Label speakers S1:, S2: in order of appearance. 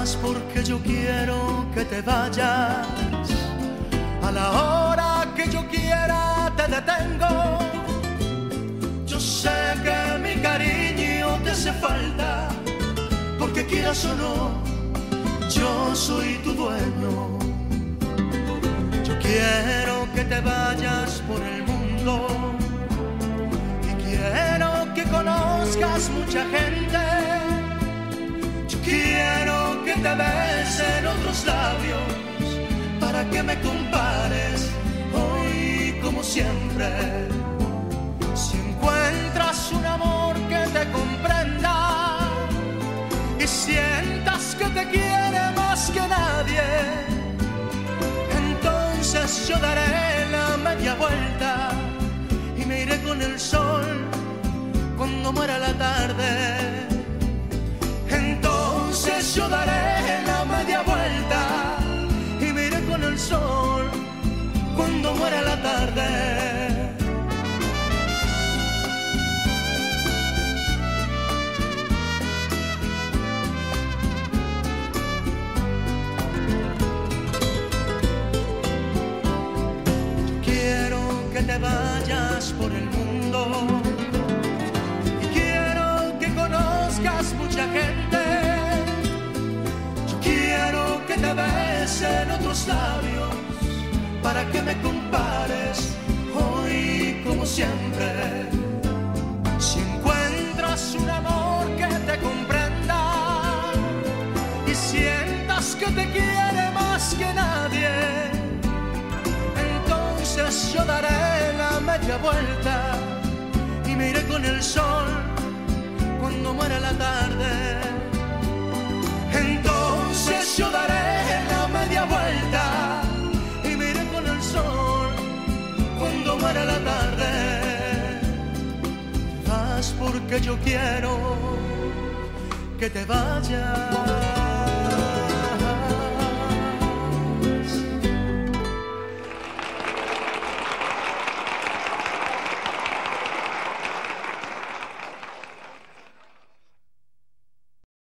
S1: vas porque yo quiero que te vayas. A la hora que yo quiera te detengo. Yo sé que mi cariño te hace falta, porque quieras o no, yo soy tu dueño. Yo quiero que te vayas por el mundo y quiero que conozcas mucha gente. Yo quiero que te besen otros labios para que me compares hoy como siempre. Si encuentras un amor que te comprenda y sientas que te quiere más que nadie, entonces yo daré la media vuelta y me iré con el sol cuando muera la tarde. Entonces yo daré la media vuelta y me iré con el sol cuando muera la tarde. Te vayas por el mundo y quiero que conozcas mucha gente. Yo quiero que te besen otros labios para que me compares hoy como siempre. Si encuentras un amor que te comprenda y sientas que te quiere más que nadie, entonces yo daré la media vuelta y me iré con el sol cuando muera la tarde. Entonces yo daré la media vuelta y me iré con el sol cuando muera la tarde. Vas porque yo quiero que te vayas.